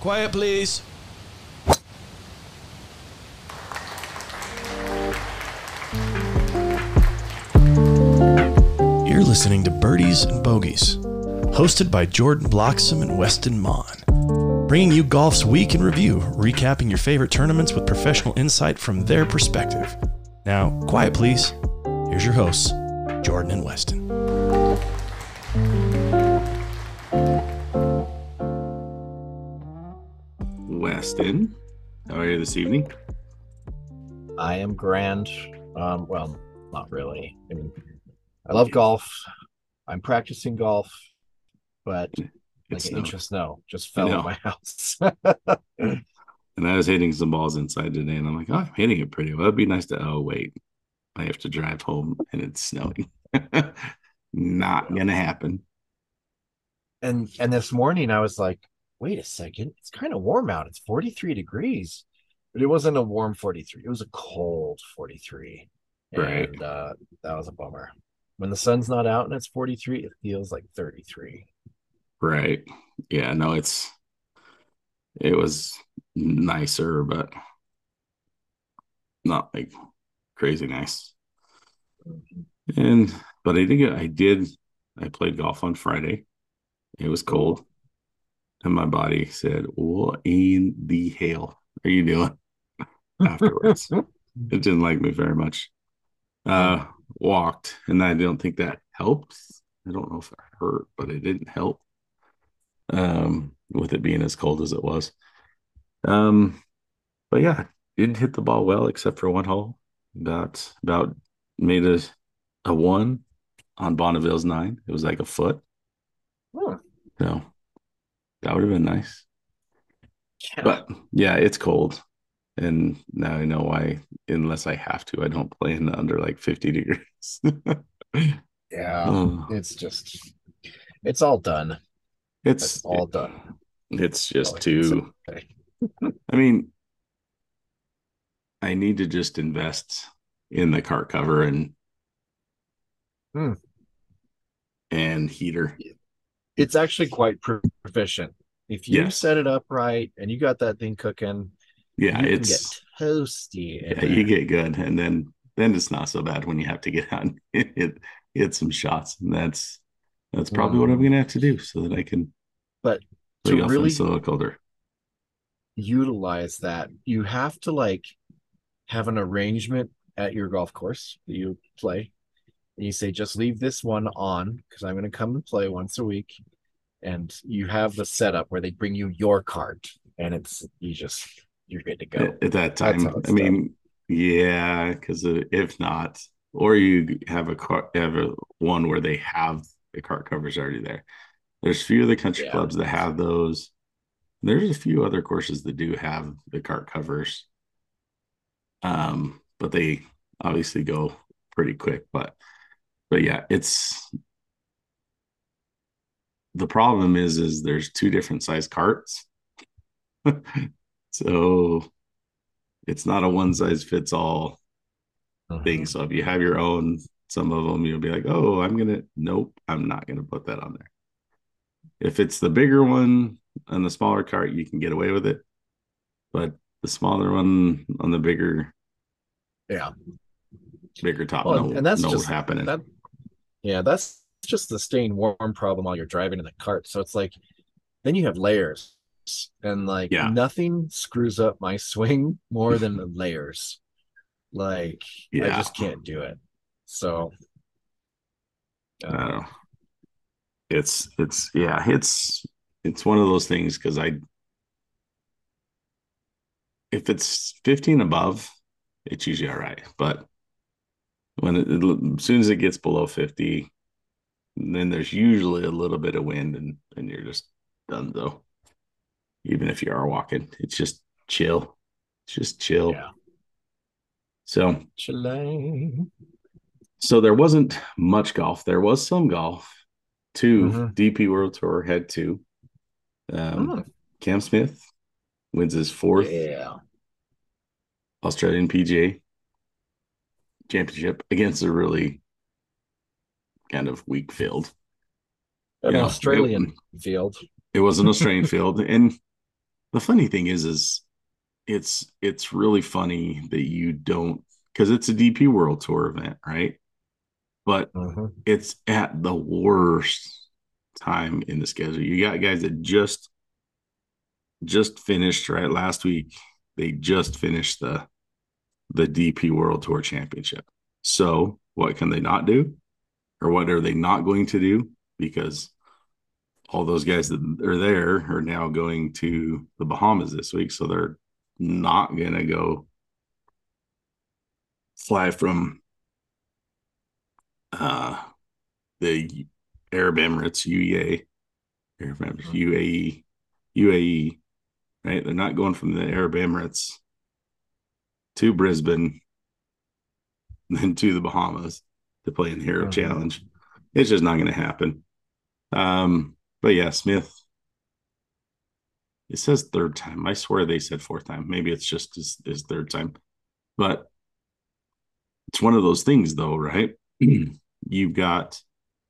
Quiet, please. You're listening to Birdies and Bogeys, hosted by Jordan Bloxham and Weston Mon, bringing you golf's week in review, recapping your favorite tournaments with professional insight from their perspective. Now, quiet please. Here's your hosts, Jordan and Weston. Weston, how are you this evening? I am grand. Well, not really. I mean, I love golf. I'm practicing golf, but like an inch of snow just fell on my house. And I was hitting some balls inside today, and I'm like, oh, I'm hitting it pretty well. It'd be nice to, oh, wait, I have to drive home and it's snowing. Not going to happen. And this morning I was like, wait a second, it's kind of warm out. It's 43 degrees. But it wasn't a warm 43. It was a cold 43. Right. And that was a bummer. When the sun's not out and it's 43, it feels like 33. Right. Yeah, no, it was nicer, but not like crazy nice. But I played golf on Friday. It was cold. And my body said, what in the hell are you doing afterwards? It didn't like me very much. Walked, and I don't think that helped. I don't know if it hurt, but it didn't help with it being as cold as it was. But yeah, didn't hit the ball well except for one hole. About made a one on Bonneville's 9. It was like a foot. So that would have been nice. Yeah. But yeah, it's cold. And now I know why, unless I have to, I don't play in under like 50 degrees. Yeah. It's all done. It's all done. It's just too, I mean, I need to just invest in the cart cover and heater. It's actually quite proficient. If you set it up right and you got that thing cooking, it's toasty. Yeah, you get good, and then it's not so bad when you have to get out and hit some shots, and that's probably what I'm going to have to do so that I can. But to really so colder, utilize that, you have to have an arrangement at your golf course that you play. And you say, just leave this one on because I'm going to come and play once a week. And you have the setup where they bring you your cart and you're good to go. At that time, I mean, yeah, because if not, or you have a one where they have the cart covers already there. There's a few of the country clubs that have those. There's a few other courses that do have the cart covers. But they obviously go pretty quick. But yeah, the problem is there's two different size carts. So it's not a one size fits all thing. So if you have your own, some of them you'll be like, oh, nope, I'm not going to put that on there. If it's the bigger one and the smaller cart, you can get away with it. But the smaller one on the bigger top, and that's just happening. That's just the staying warm problem while you're driving in the cart. So it's like, then you have layers, and nothing screws up my swing more than the layers. I just can't do it. So it's one of those things, because if it's 15 above, it's usually all right. But as soon as it gets below 50, then there's usually a little bit of wind, and you're just done though. Even if you are walking, it's just chill. It's just chill. Yeah. So chilling. So there wasn't much golf. There was some golf. DP World Tour had 2. Cam Smith wins his 4th Australian PGA Championship against a really kind of weak field. An Australian field. It was an Australian field. And the funny thing is it's really funny that you don't, because it's a DP World Tour event, right? But it's at the worst time in the schedule. You got guys that just finished, right, last week. They just finished the DP World Tour Championship. So what can they not do? Or what are they not going to do? Because all those guys that are there are now going to the Bahamas this week. So they're not going to go fly from the Arab Emirates, UAE, right? They're not going from the Arab Emirates to Brisbane, then to the Bahamas to play in the Hero Challenge. It's just not going to happen. But yeah, Smith, it says third time. I swear they said fourth time. Maybe it's just his third time. But it's one of those things, though, right? You've got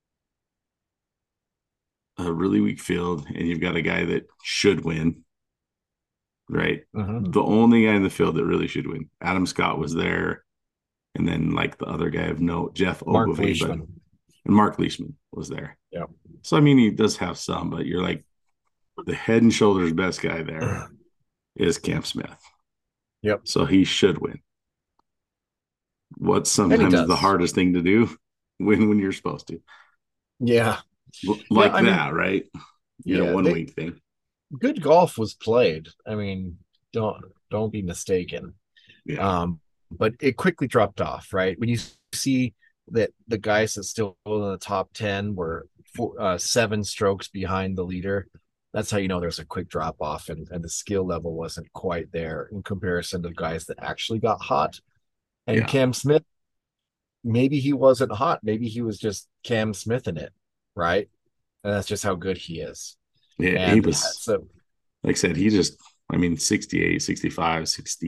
a really weak field, and you've got a guy that should win, right? The only guy in the field that really should win. Adam Scott was there, and then like the other guy of note, Jeff Ogilvy, and Mark Leishman was there. Yeah. So I mean, he does have some, but you're like, the head and shoulders best guy there is Cam Smith. Yep. So he should win. What's sometimes the hardest thing to do? Win when you're supposed to. Yeah. That, right? One week thing. Good golf was played. I mean, don't be mistaken. Yeah. But it quickly dropped off, right? When you see that the guys that still in the top 10 were 7 strokes behind the leader, that's how you know there's a quick drop off, and the skill level wasn't quite there in comparison to the guys that actually got hot. And Cam Smith, maybe he wasn't hot. Maybe he was just Cam Smith in it, right? And that's just how good he is. Yeah, and he was, like I said, he just, 68, 65,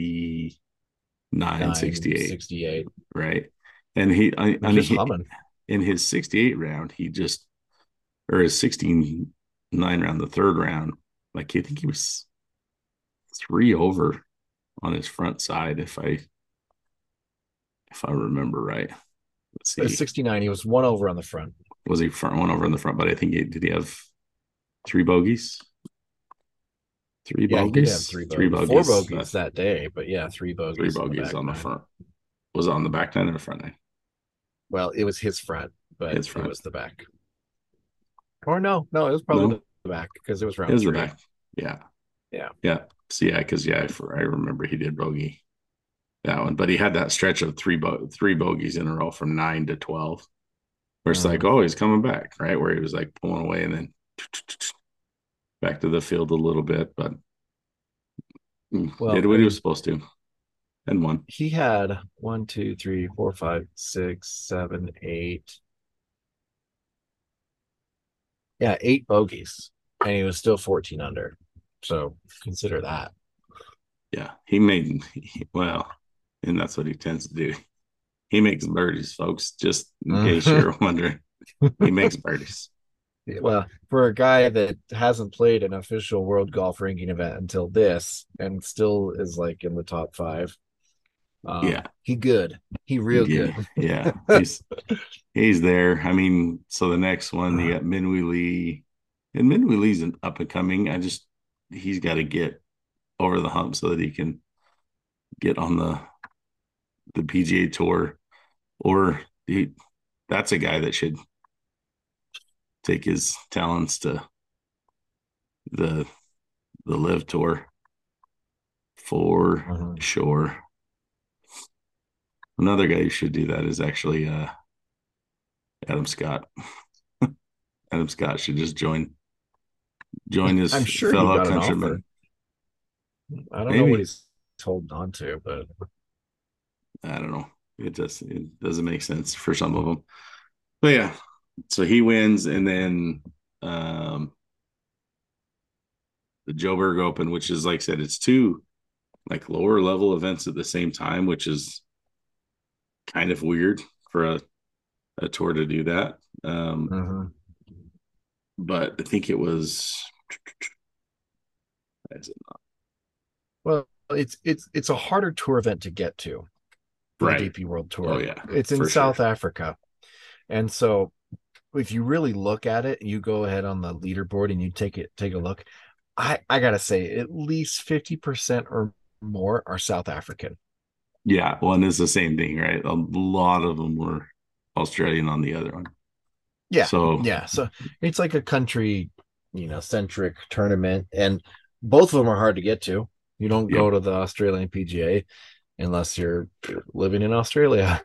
69, 68. Right. And he in his 68 round, or his 69 round, the third round, like I think he was 3 over on his front side, if I remember right. Let's see. 69, he was 1 over on the front. Was he 1 over on the front? But I think did he have 3 bogeys? 3 bogeys? He did have 3 bogeys. 4 bogeys that day, but 3 bogeys. 3 bogeys on the front. Was it on the back nine or the front nine? Well, it was his front, but it was the back. Or no, it was probably the back, because it was round 3. It was the back. Yeah. So because I remember he did bogey that one, but he had that stretch of 3 bogeys in a row from 9 to 12, where it's like, oh, he's coming back, right? Where he was like pulling away and then back to the field a little bit, but did what he was supposed to and won. He had 1, 2, 3, 4, 5, 6, 7, 8. 8 bogeys, and he was still 14 under. So consider that. Yeah, he made and that's what he tends to do. He makes birdies, folks. Just in case you're wondering, he makes birdies. Well, for a guy that hasn't played an official World Golf Ranking event until this, and still is like in the top 5, he good. He real good. Yeah, he's there. So the next one, you got Minwoo Lee, and Minwoo Lee's an up and coming. He's got to get over the hump so that he can get on the PGA Tour, or that's a guy that should take his talents to the Live Tour for sure. Another guy who should do that is actually Adam Scott. Adam Scott should just join his fellow countrymen. I don't know what he's holding on to, but I don't know. It doesn't make sense for some of them. But yeah, so he wins, and then the Joburg Open, which is, like I said, it's 2 like lower level events at the same time, which is kind of weird for a tour to do that. But I think it was Is it not? Well, it's a harder tour event to get to, the Right. DP World Tour. Oh yeah, It's in for South sure. Africa. And so if you really look at it, you go ahead on the leaderboard and you take a look. I gotta say, at least 50% or more are South African. Yeah, well, and it's the same thing, right? A lot of them were Australian on the other one. Yeah, So yeah. So it's like a country, centric tournament, and both of them are hard to get to. You don't yep. go to the Australian PGA unless you're living in Australia.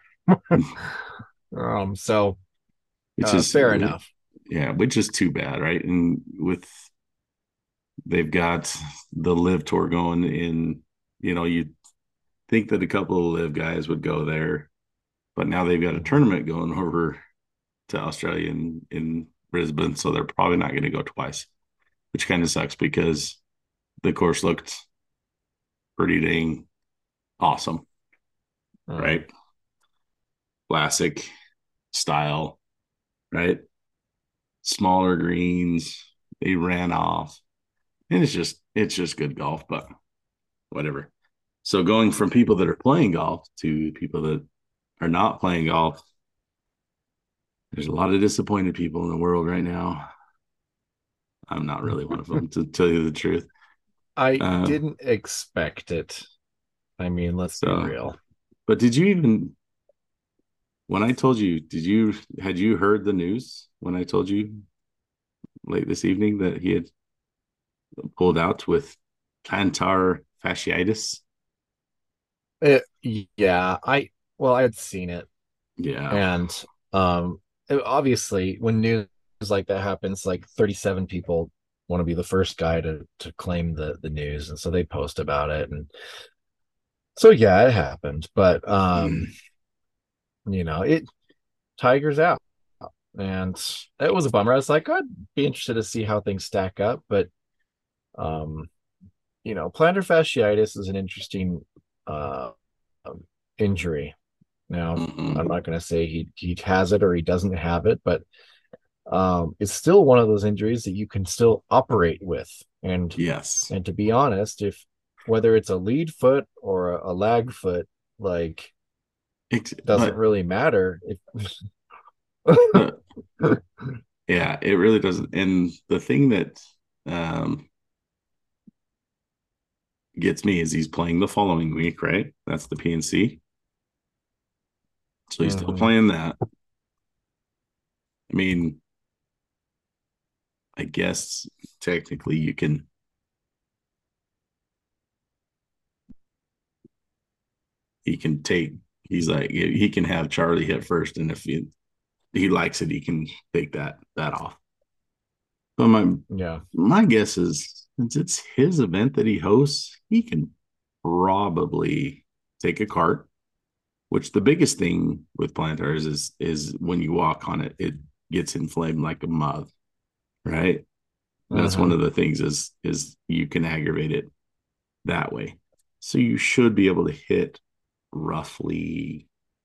So Which is fair enough. yeah, which is too bad, right? And with they've got the live tour going in, you think that a couple of live guys would go there, but now they've got a tournament going over to Australia in Brisbane, so they're probably not going to go twice, which kind of sucks because the course looked pretty dang awesome, right? Classic style, right? Smaller greens, they ran off, and it's just good golf, but whatever. So going from people that are playing golf to people that are not playing golf, there's a lot of disappointed people in the world right now. I'm not really one of them, to tell you the truth. I Uh, didn't expect it. I mean, let's be so, real. but did you even, when I told you, had you heard the news when I told you late this evening that he had pulled out with plantar fasciitis? Yeah, I had seen it, Yeah. and obviously when news like that happens, like 37 people want to be the first guy to claim the news, and so they post about it, and so yeah, it happened. But it Tiger's out, and it was a bummer. I was like, I'd be interested to see how things stack up, but um, plantar fasciitis is an interesting uh injury. Now, I'm Mm-mm. not going to say he has it or he doesn't have it, but it's still one of those injuries that you can still operate with. And Yes. and to be honest, if whether it's a lead foot or a lag foot, like doesn't But really matter. If the yeah, it really doesn't. And the thing that um, gets me is he's playing the following week, right? That's the PNC. So he's still Mhm. playing that. I mean, I guess technically he can take, he's like, he can have Charlie hit first. And if he likes it, he can take that off. But Yeah. my guess is since it's his event that he hosts, he can probably take a cart. Which the biggest thing with plantars is when you walk on it, it gets inflamed like a moth, right? That's one Mhm. of the things is you can aggravate it that way. So you should be able to hit roughly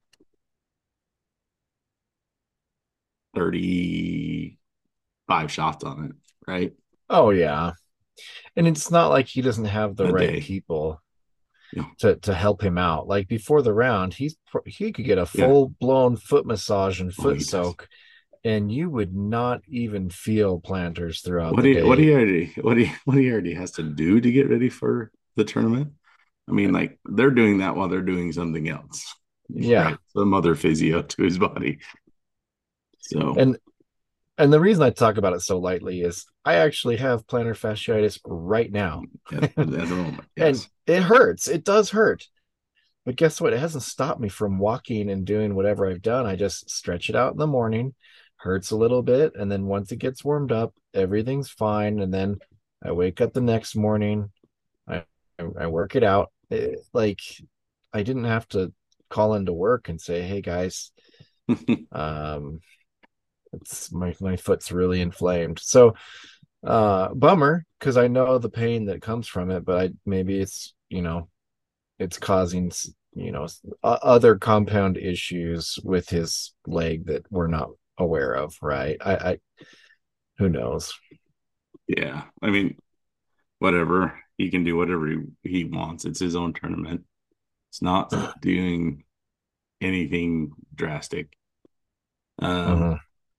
35 shots on it, right? Oh yeah. And it's not like he doesn't have the A right day. people Yeah. to help him out. Like before the round, he could get a Yeah. full blown foot massage and Oh, foot he does. soak, and you would not even feel planters throughout What the do you what do day. you already what do you already has to do to get ready for the tournament? I mean, like they're doing that while they're doing something else, Yeah. right? Some other physio to his body. So And and the reason I talk about it so lightly is I actually have plantar fasciitis right now. at the moment, And yes. it hurts. It does hurt. But guess what? It hasn't stopped me from walking and doing whatever I've done. I just stretch it out in the morning, hurts a little bit, and then once it gets warmed up, everything's fine. And then I wake up the next morning, I I work it out. Like I didn't have to call into work and say, "Hey guys, um, it's my foot's really inflamed." So bummer because I know the pain that comes from it, but maybe it's causing other compound issues with his leg that we're not aware of, right? I who knows. Yeah, I mean, whatever. he can do whatever he wants. It's his own tournament. It's not doing anything drastic. Mhm.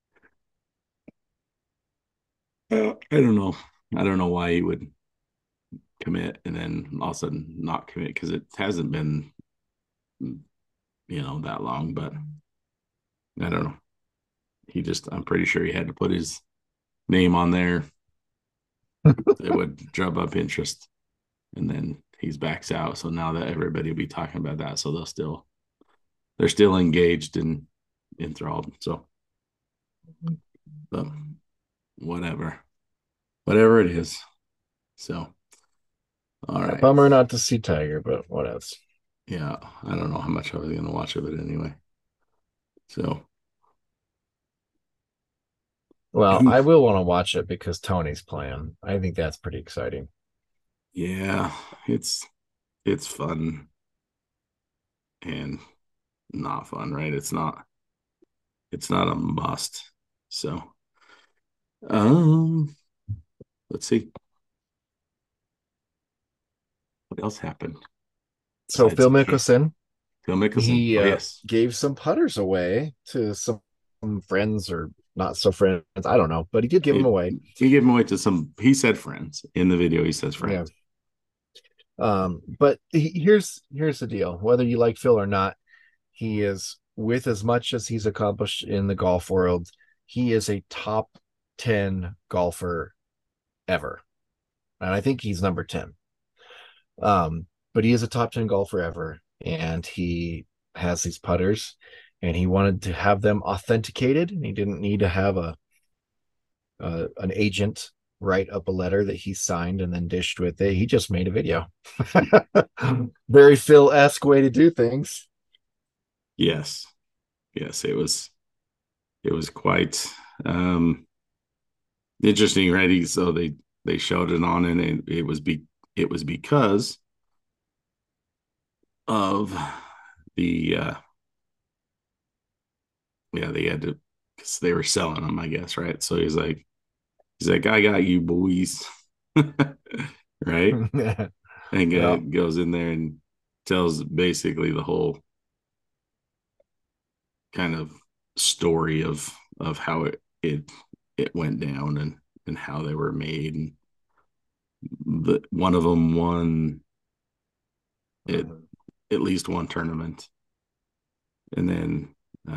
I don't know. I don't know why he would commit and then all of a sudden not commit, because it hasn't been, that long. But I don't know. I'm pretty sure he had to put his name on there. It would drum up interest, and then he's backs out. So now that everybody will be talking about that, so they're still engaged and enthralled. So, but whatever it is. So, all right. Bummer not to see Tiger, but what else? Yeah, I don't know how much I was going to watch of it anyway. So, Well, I will want to watch it because Tony's playing. I think that's pretty exciting. yeah, it's fun and not fun, right? It's not a must. So, um, let's see what else happened. So Phil Mickelson, he yes, gave some putters away to some friends or not so friends. I don't know, but he did give them away. He gave them away to some. He said friends in the video. He says friends. Yeah. But here's the deal. Whether you like Phil or not, he is, with as much as he's accomplished in the golf world, he is a top 10 golfer ever. And I think he's number 10. But he is a top 10 golfer ever. And he has these putters and he wanted to have them authenticated. And he didn't need to have an agent write up a letter that he signed and then dished with it. He just made a video. Very Phil-esque way to do things. Yes. It was quite interesting, right? So they showed it on, and it was because of the they had to, because they were selling them, I guess, right? So he's like, I got you, boys. Right? And goes in there and tells basically the whole kind of story of how it went down and how they were made. And one of them won at least one tournament, and then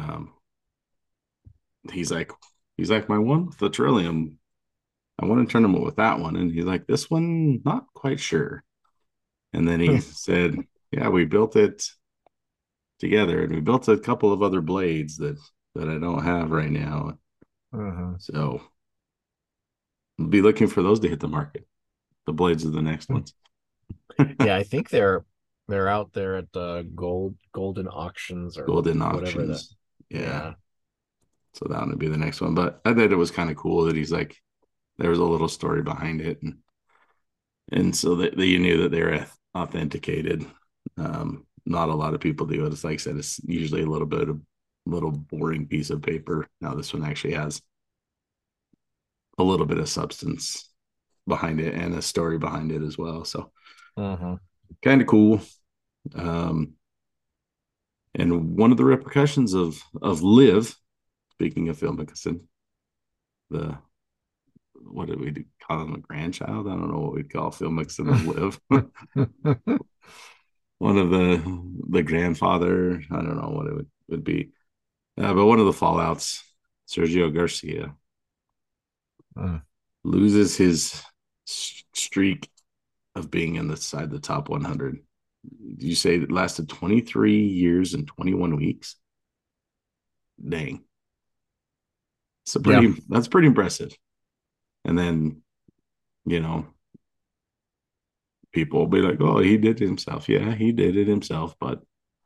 he's like my one with the Trillium, I won a tournament with that one, and he's like, this one not quite sure. And then he said, yeah, we built it together, and we built a couple of other blades that I don't have right now. So I'll be looking for those to hit the market. The blades are the next ones. Yeah, I think they're out there at the golden auctions or golden whatever auctions. Yeah. So that would be the next one. But I thought it was kind of cool that he's like, there was a little story behind it, and so that you knew that they're authenticated. Not a lot of people do it. It's like I said, it's usually a little boring piece of paper. Now this one actually has a little bit of substance behind it and a story behind it as well. So kind of cool. And one of the repercussions of LIV, speaking of Phil Mickelson, what did we call him, a grandchild? I don't know what we'd call Phil Mickelson of LIV. One of the grandfather, I don't know what it would be. But one of the fallouts, Sergio Garcia loses his streak of being inside the top 100. You say it lasted 23 years and 21 weeks? Dang. That's pretty impressive. And then, people will be like, oh, he did it himself. Yeah, he did it himself, but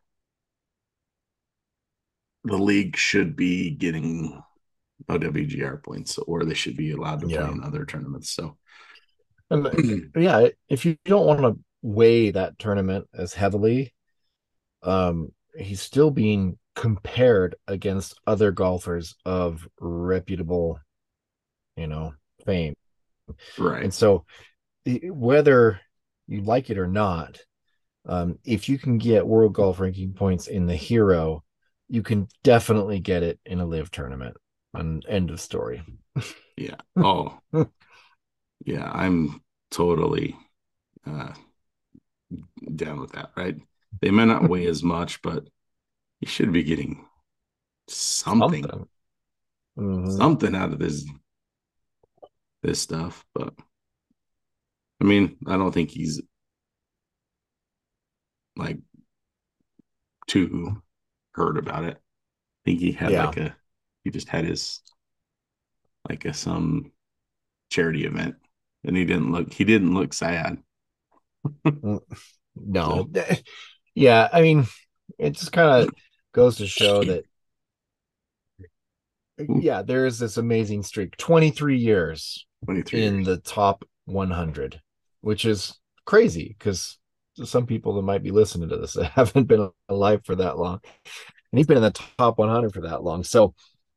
the league should be getting OWGR points, or they should be allowed to play in other tournaments. So, yeah, if you don't want to weigh that tournament as heavily, he's still being compared against other golfers of reputable, fame. Right. And so whether you like it or not, if you can get world golf ranking points in the Hero, you can definitely get it in a live tournament. And end of story. Yeah. Oh, yeah. I'm totally down with that. Right. They may not weigh as much, but you should be getting something, something out of this stuff. But I mean, I don't think he's like too hurt about it. I think he had he just had his some charity event, and he didn't look sad. No. Yeah, I mean, it just kind of goes to show that there is this amazing streak, 23 years in the top 100, which is crazy because some people that might be listening to this that haven't been alive for that long, and he's been in the top 100 for that long. So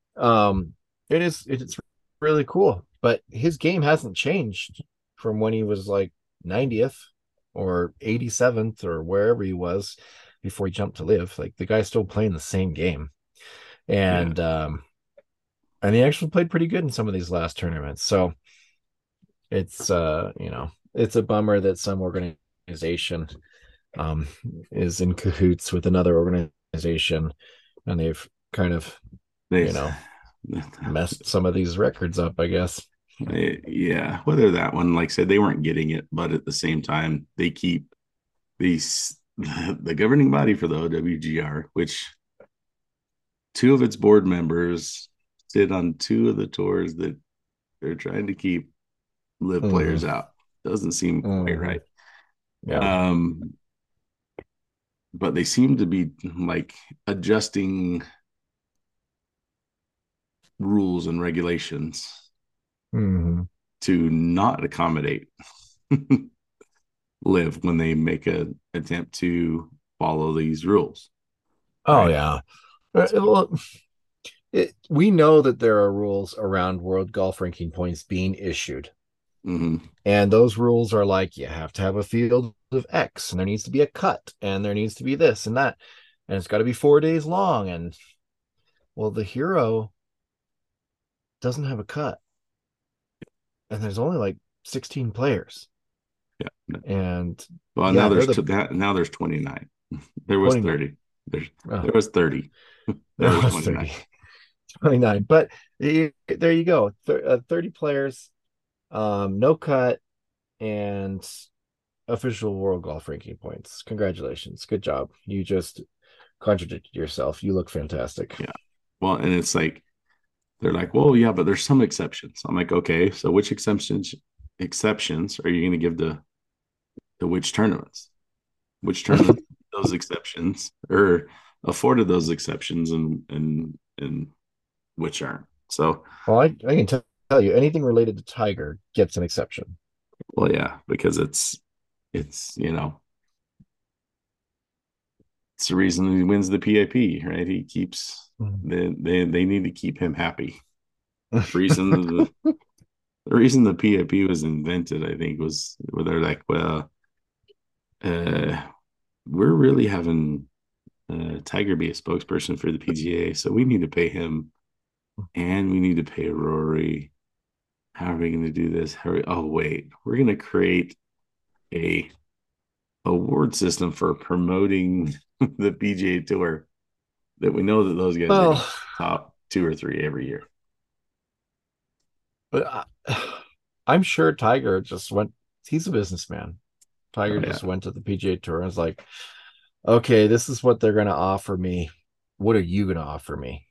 it's really cool, but his game hasn't changed from when he was like 90th or 87th or wherever he was before he jumped to live. Like, the guy's still playing the same game, and he actually played pretty good in some of these last tournaments. So it's it's a bummer that some organization is in cahoots with another organization, and they've kind of messed some of these records up, I guess. Yeah, whether that one, like I said, they weren't getting it, but at the same time, they keep the governing body for the OWGR, which 2 of its board members sit on 2 of the tours that they're trying to keep live players out. Doesn't seem quite right. Yeah. But they seem to be like adjusting rules and regulations to not accommodate live when they make an attempt to follow these rules. Oh, right? Well, we know that there are rules around world golf ranking points being issued. And those rules are like, you have to have a field of X, and there needs to be a cut, and there needs to be this and that, and it's got to be 4 days long. And well, the Hero doesn't have a cut, and there's only like 16 players. Yeah. And now there's 29. There was 30. There was 30. There was 29. 29. But there you go. 30 players, no cut, and official world golf ranking points. Congratulations. Good job. You just contradicted yourself. You look fantastic. Yeah. Well, and it's like, they're like, well, yeah, but there's some exceptions. I'm like, okay, so which exceptions are you going to give to which tournaments? Which tournaments those exceptions or afforded those exceptions and which aren't? So, well, I can tell you, anything related to Tiger gets an exception. Well, yeah, because it's it's the reason he wins the PAP, right? He keeps they need to keep him happy. The reason the PAP was invented, I think, was where they're like, well, we're really having Tiger be a spokesperson for the PGA, so we need to pay him, and we need to pay Rory. How are we going to do this? Oh, wait, we're going to create a award system for promoting the PGA Tour that we know that those guys are top 2 or 3 every year. But I'm sure Tiger just went. He's a businessman. Tiger just went to the PGA Tour and was like, okay, this is what they're going to offer me. What are you going to offer me?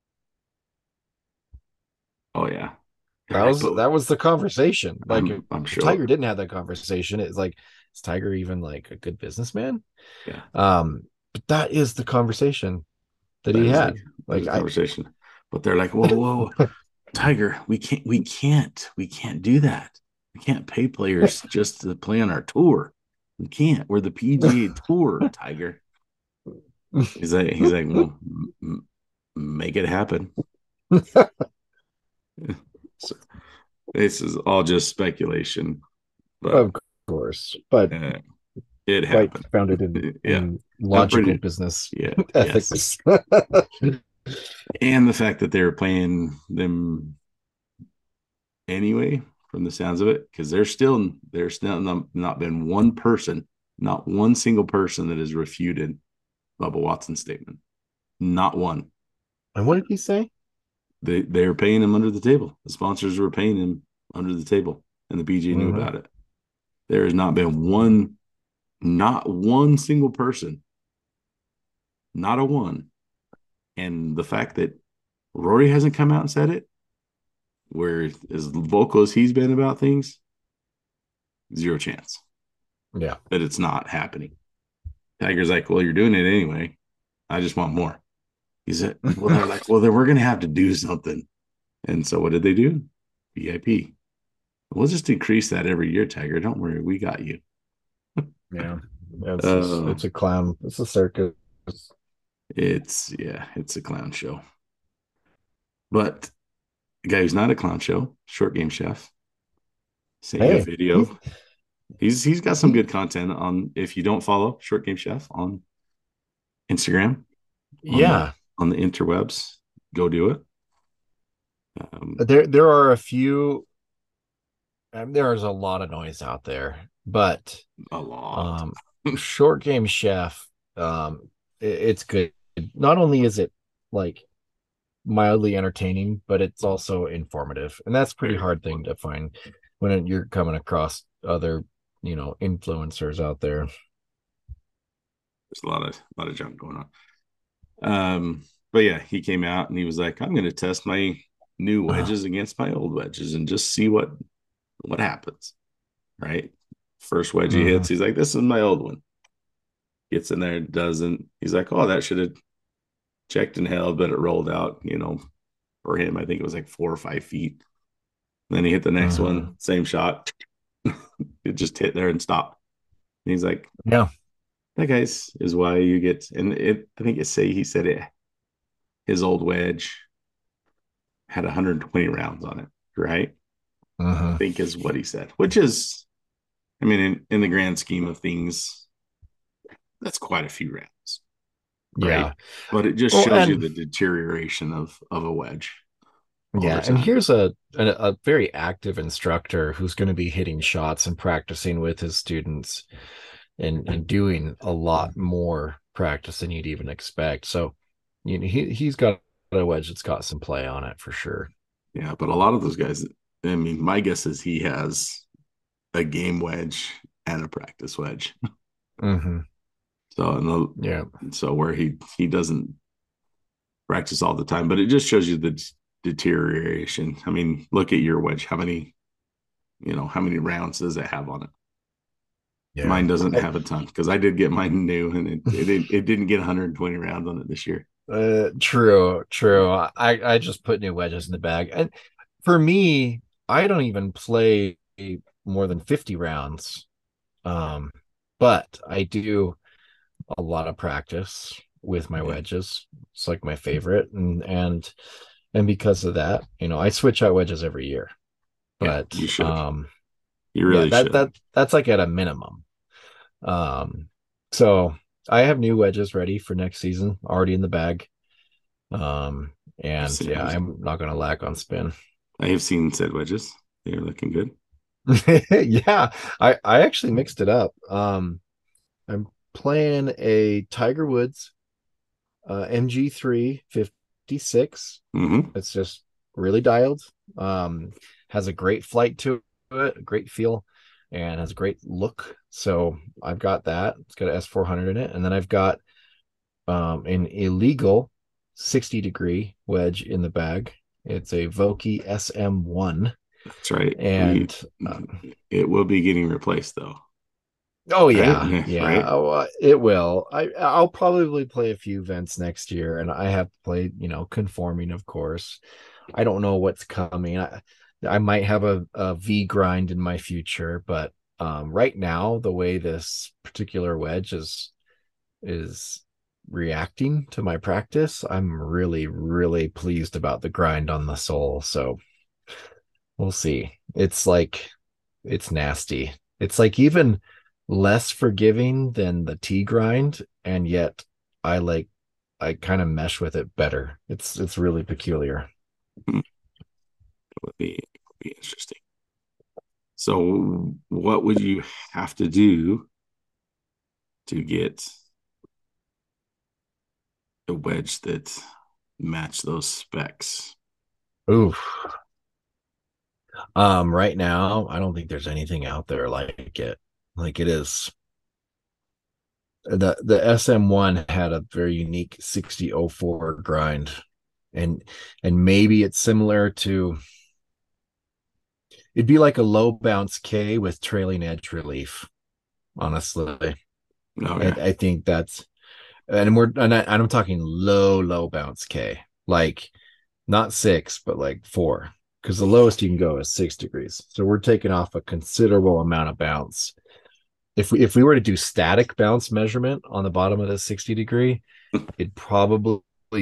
Oh, yeah. That was the conversation. Like, I'm sure Tiger didn't have that conversation. It's like, is Tiger even like a good businessman? Yeah. But that is the conversation that he had. Like conversation. But they're like, whoa, Tiger, we can't do that. We can't pay players just to play on our tour. We can't. We're the PGA Tour, Tiger. He's like, well, make it happen. So this is all just speculation. But of course, but Uh, it quite happened. founded in Yeah, I'm logical pretty. business Yeah, yes, ethics. and the fact that they were playing them anyway, from the sounds of it, because there's still not been one person, not one single person that has refuted Bubba Watson's statement. Not one. And what did he say? They were paying him under the table. The sponsors were paying him under the table, and the BJ knew Mm-hmm. about it. There has not been one, not one single person, not a one. And the fact that Rory hasn't come out and said it, where as vocal as he's been about things, zero chance Yeah. that it's not happening. Tiger's like, well, you're doing it anyway. I just want more. He said, well, they're like, well, then we're going to have to do something. And so what did they do? VIP. We'll just increase that every year, Tiger. Don't worry. We got you. Yeah. Uh, It's a clown. It's a circus. it's a clown show. But the guy who's not a clown show, Short Game Chef, sent you a Hey, video. He's got some good content on. If you don't follow Short Game Chef on Instagram, on the yeah. on the interwebs, go do it. There are a few. There's a lot of noise out there, but A lot. Short Game Chef, it's good. Not only is it like mildly entertaining, but it's also informative, and that's a pretty hard thing to find when you're coming across other, influencers out there. There's a lot of junk going on. But yeah, he came out and he was like, I'm going to test my new wedges against my old wedges and just see what happens. Right. First wedge he hits, he's like, this is my old one. Gets in there, doesn't. He's like, oh, that should have checked and held, but it rolled out, for him, I think it was like 4 or 5 feet. And then he hit the next one, same shot. It just hit there and stopped. And he's like, Yeah. that guy's is why you get, and I think he said it, his old wedge had 120 rounds on it, right? I think is what he said, which is, I mean, in the grand scheme of things, that's quite a few rounds. Right. Yeah. But it just shows you the deterioration of a wedge. Yeah. And here's a very active instructor who's going to be hitting shots and practicing with his students and doing a lot more practice than you'd even expect. So, he's got a wedge that's got some play on it for sure. Yeah. But a lot of those guys, I mean, my guess is he has a game wedge and a practice wedge. So where he doesn't practice all the time, but it just shows you the deterioration. I mean, look at your wedge. How many rounds does it have on it? Yeah. Mine doesn't have a ton because I did get mine new and it didn't get 120 rounds on it this year. True. I just put new wedges in the bag. And for me, I don't even play more than 50 rounds. But I do a lot of practice with my wedges. It's like my favorite. And because of that, I switch out wedges every year. But you should. You really should. That's like at a minimum. So I have new wedges ready for next season, already in the bag. I'm not going to lack on spin. I have seen said wedges. They're looking good. Yeah, I actually mixed it up. I'm playing a Tiger Woods MG3 56. It's just really dialed. Has a great flight to it, a great feel, and has a great look. So I've got that. It's got an S400 in it, and then I've got an illegal 60-degree wedge in the bag. It's a Vokey SM1. That's right. And it will be getting replaced though. Oh yeah, right? Yeah. Right? Oh, it will. I'll probably play a few events next year, and I have to play, conforming, of course. I don't know what's coming. I might have a V grind in my future, but right now, the way this particular wedge is reacting to my practice, I'm really, really pleased about the grind on the sole. So we'll see. It's nasty. It's like even less forgiving than the T grind, and yet I like I kind of mesh with it better. It's really peculiar. Hmm. Would be interesting. So, what would you have to do to get a wedge that match those specs? Oof. Right now, I don't think there's anything out there like it. Like it is. The SM1 had a very unique 6004 grind, and maybe it's similar to, it'd be like a low bounce K with trailing edge relief, honestly. Okay. I think that's, I'm talking low bounce K, like not 6 but like 4, because the lowest you can go is 6 degrees, so we're taking off a considerable amount of bounce. If we were to do static bounce measurement on the bottom of the 60 degree, it'd probably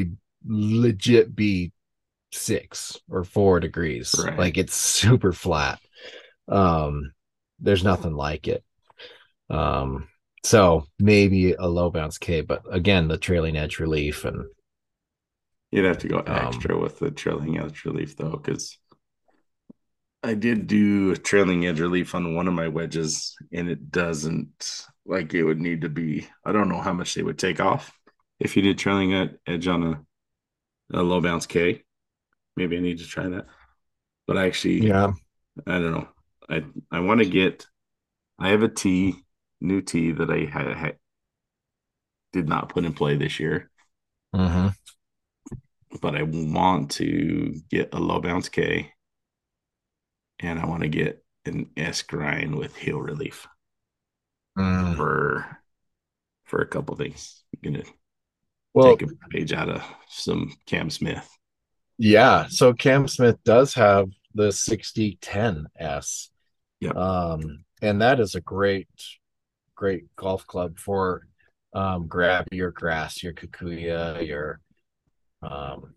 legit be 6 or 4 degrees. Right. Like it's super flat. um there's nothing like it. um so maybe a low bounce K, but again, the trailing edge relief and You'd have to go um extra with the trailing edge relief, though, because I did do a trailing edge relief on one of my wedges, and it doesn't like it would need to be. I don't know how much they would take off if you did trailing edge on a low bounce K. Maybe I need to try that. But I actually, yeah. I don't know. I want to get. I have a new tee that I did not put in play this year, Mm-hmm. but I want to get a low bounce K, and I want to get an S grind with heel relief Mm. for a couple things. I'm gonna Well, take a page out of some Cam Smith. yeah, so Cam Smith does have the 6010S. Yep. And that is a great golf club for grab your grass, your Kikuya, your um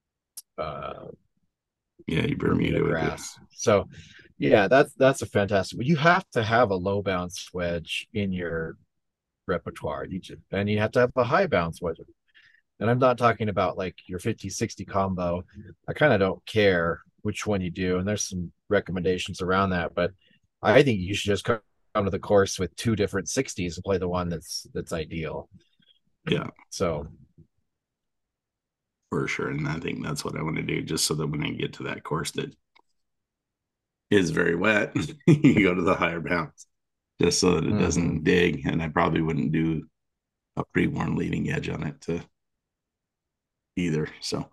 uh Yeah, you Bermuda Bermuda with it. grass. So yeah, that's a fantastic. You have to have a low bounce wedge in your repertoire. And you have to have a high bounce wedge. And I'm not talking about like your 50-60 combo. I kind of don't care which one you do. And there's some recommendations around that, but I think you should just come to the course with 2 different 60s and play the one that's ideal. Yeah, So for sure. And I think that's what I want to do, just so that when I get to that course that is very wet, you go to the higher bounce, just so that it doesn't dig. And I probably wouldn't do a pre-worn leading edge on it to either. So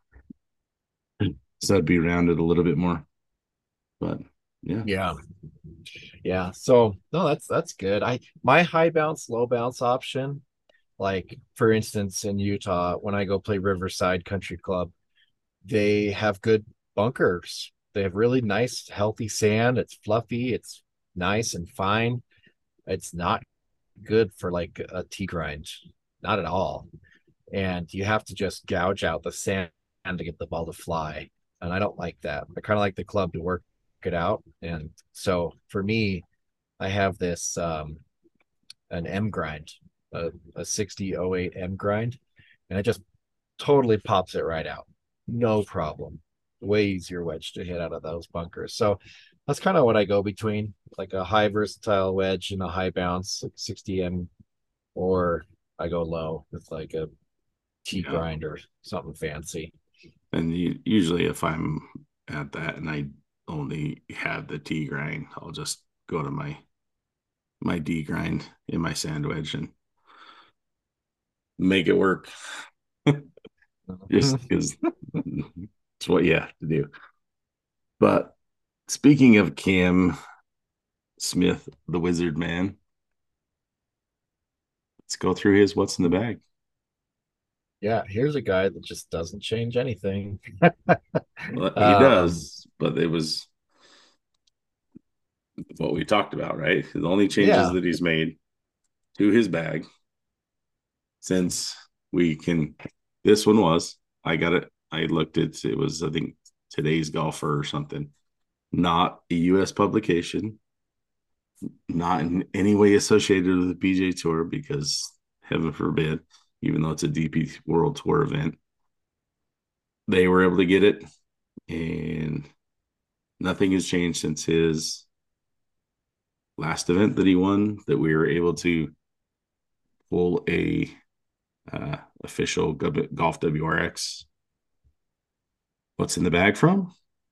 that'd be rounded a little bit more. But yeah. yeah. So no, that's good. My high bounce, low bounce option, like for instance, in Utah, when I go play Riverside Country Club, they have good bunkers. They have really nice, healthy sand. It's fluffy, it's nice and fine. It's not good for like a T grind, not at all. And you have to just gouge out the sand to get the ball to fly. And I don't like that. I kind of like the club to work it out. And so for me, I have this an M grind, a 6008 M grind, and it just totally pops it right out. No problem. Way easier wedge to hit out of those bunkers. So that's kind of what I go between, like a high versatile wedge and a high bounce, like 60M, or I go low with like a T grind or something fancy. And usually, if I'm at that and I only have the T grind, I'll just go to my D grind in my sand wedge and make it work. Just because it's what you have to do. But speaking of Cam Smith, the wizard man, let's go through his what's in the bag. Yeah, here's a guy that just doesn't change anything. Well, he does, but it was what we talked about, right? The only changes Yeah. that he's made to his bag since we can. This one was, I got it. I looked at it was, I think, Today's Golfer or something, not a U.S. publication, not in any way associated with the PGA Tour because heaven forbid, even though it's a DP World Tour event, they were able to get it, and nothing has changed since his last event that he won. That we were able to pull a official golf WRX. What's in the bag from?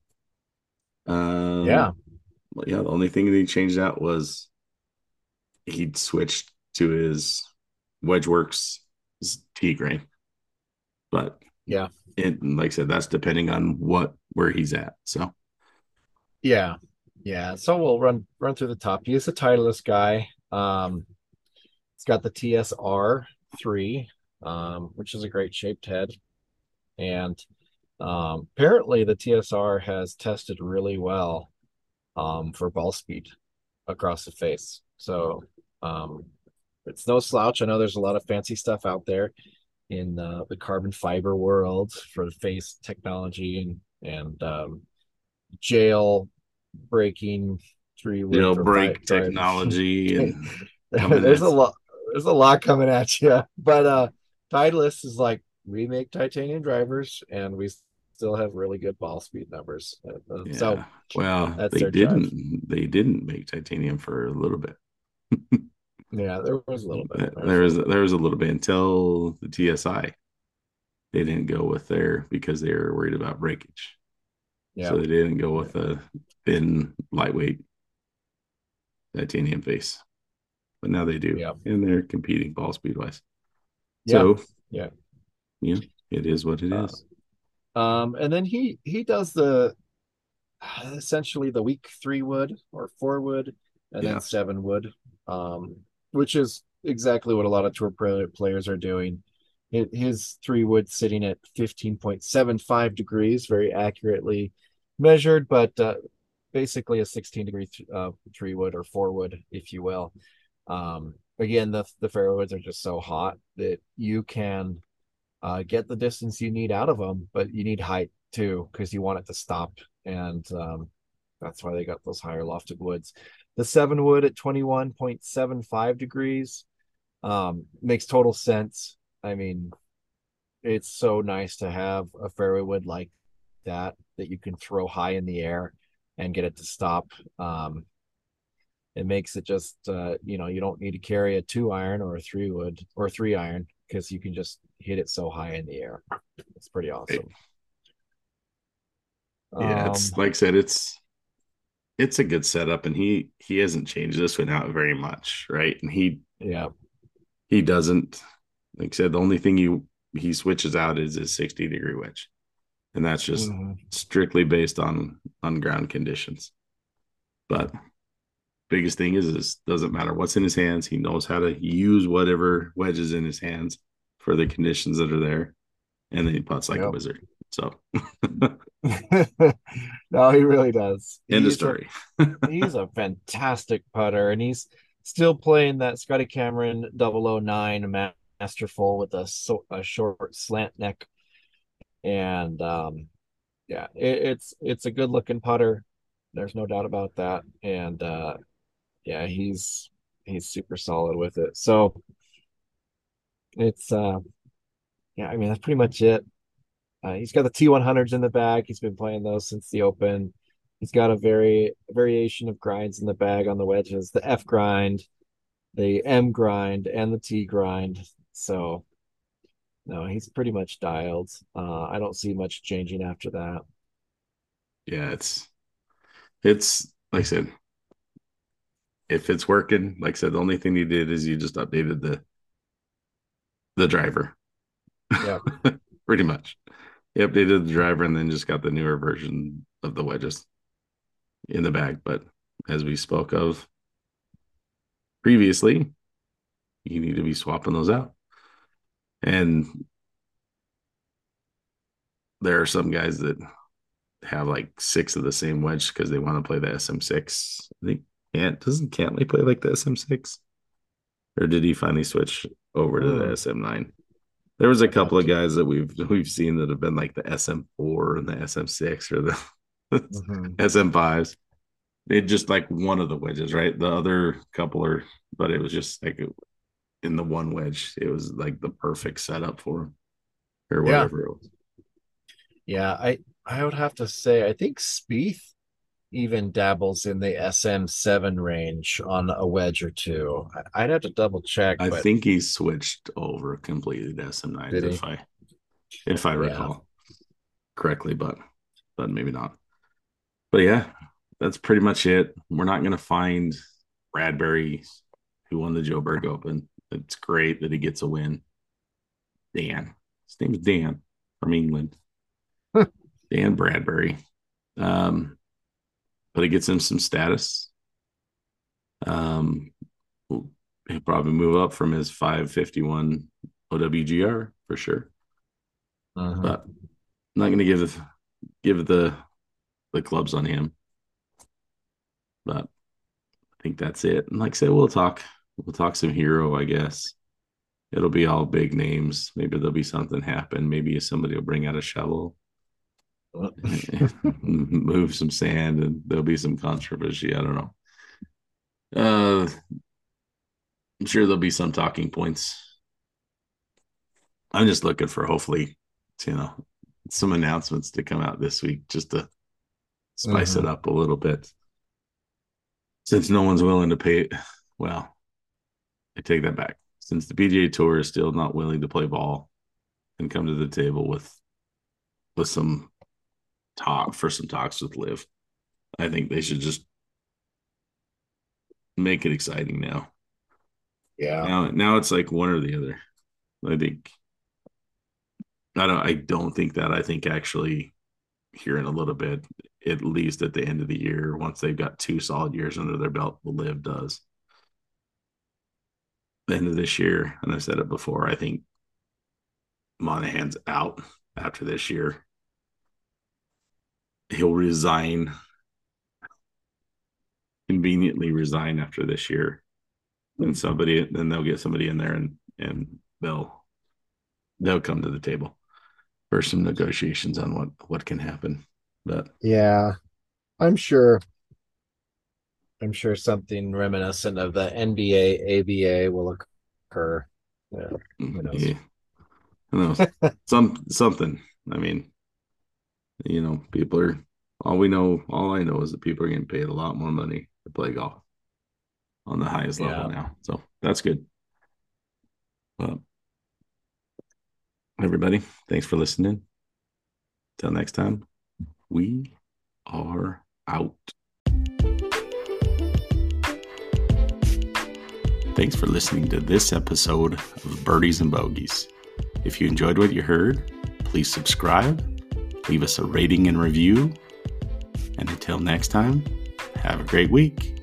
Yeah. The only thing that he changed out was he'd switched to his WedgeWorks tee grain. But Yeah. Like I said, that's depending on where he's at. So Yeah. So we'll run through the top. He is a Titleist guy. It's got the TSR 3, which is a great shaped head. And apparently the TSR has tested really well for ball speed across the face. So it's no slouch. I know there's a lot of fancy stuff out there in the carbon fiber world for face technology and jail breaking break technology and there's a lot coming at you. But Titleist is like, we make titanium drivers and we still have really good ball speed numbers. So that's they didn't make titanium for a little bit. Yeah, there was a little bit. There was a little bit until the TSI. They didn't go with there because they were worried about breakage. Yeah. So they didn't go with a thin, lightweight titanium face. But now they do. Yeah. And they're competing ball speed wise. So yeah, it is what it is. And then he does essentially the weak 3 wood or 4 wood and then 7 wood, which is exactly what a lot of tour players are doing. His 3 wood sitting at 15.75 degrees, very accurately measured, but basically a 16-degree 3 wood or 4 wood, if you will. Again, the fairwoods are just so hot that you can get the distance you need out of them, but you need height too because you want it to stop, and that's why they got those higher lofted woods. The 7 wood at 21.75 degrees makes total sense. I mean, it's so nice to have a fairway wood like that you can throw high in the air and get it to stop. It makes it just you don't need to carry a 2 iron or a 3 wood or 3 iron because you can just hit it so high in the air. It's pretty awesome. Yeah, it's like I said, it's a good setup, and he hasn't changed this one out very much, right? And he doesn't, like I said, the only thing he switches out is his 60-degree wedge, and that's just strictly based on ground conditions. But biggest thing is doesn't matter what's in his hands. He knows how to use whatever wedge is in his hands for the conditions that are there, and then he putts like a wizard. So no, he really does. End of story. He's a fantastic putter, and he's still playing that Scotty Cameron 009 masterful with a short slant neck, and it's a good looking putter. There's no doubt about that, and he's super solid with it. So it's I mean, that's pretty much it. He's got the T100s in the bag. He's been playing those since the Open. He's got a variation of grinds in the bag on the wedges, the F grind, the M grind, and the T grind. So no, he's pretty much dialed. I don't see much changing after that. Yeah, it's like I said, if it's working, like I said, the only thing he did is you just updated the driver. Yeah. Pretty much. He updated the driver and then just got the newer version of the wedges in the bag. But as we spoke of previously, you need to be swapping those out. And there are some guys that have like 6 of the same wedge because they want to play the SM6. I think doesn't Cantlay play like the SM6? Or did he finally switch over to the SM9? There was a couple of guys that we've seen that have been like the SM4 and the SM6 or the SM5s. It just like one of the wedges, right? The other couple are, but it was just like in the one wedge, it was like the perfect setup for him or Yeah. whatever it was. Yeah, I would have to say I think Spieth even dabbles in the SM7 range on a wedge or two. I'd have to double check, I but think he switched over completely to SM9s did he? if I Yeah. recall correctly, but maybe not. But yeah, that's pretty much it. We're not gonna find Bradbury, who won the Joburg Open. It's great that he gets a win. Dan. His name's Dan from England. Dan Bradbury. But it gets him some status. He'll probably move up from his 551 OWGR for sure. But I'm not going to give the clubs on him. But I think that's it. And like I said, we'll talk some hero, I guess. It'll be all big names. Maybe there'll be something happen. Maybe somebody will bring out a shovel, move some sand, and there'll be some controversy. I don't know. I'm sure there'll be some talking points. I'm just looking for hopefully, some announcements to come out this week just to spice it up a little bit. Since no one's willing to pay, well, I take that back. Since the PGA Tour is still not willing to play ball and come to the table with some talks with Liv, I think they should just make it exciting now. Yeah. Now it's like one or the other. I don't think that. I think actually here in a little bit, at least at the end of the year, once they've got 2 solid years under their belt, the Liv does. The end of this year, and I've said it before, I think Monahan's out after this year. He'll conveniently resign after this year. And then they'll get somebody in there and they'll come to the table for some negotiations on what can happen. But yeah, I'm sure something reminiscent of the NBA ABA will occur. Yeah, who knows? Yeah. Who knows? Something. I mean, people are all I know is that people are getting paid a lot more money to play golf on the highest level now. So that's good. Well, everybody, thanks for listening. Till next time, we are out. Thanks for listening to this episode of Birdies and Bogeys. If you enjoyed what you heard, please subscribe, leave us a rating and review, and until next time, have a great week.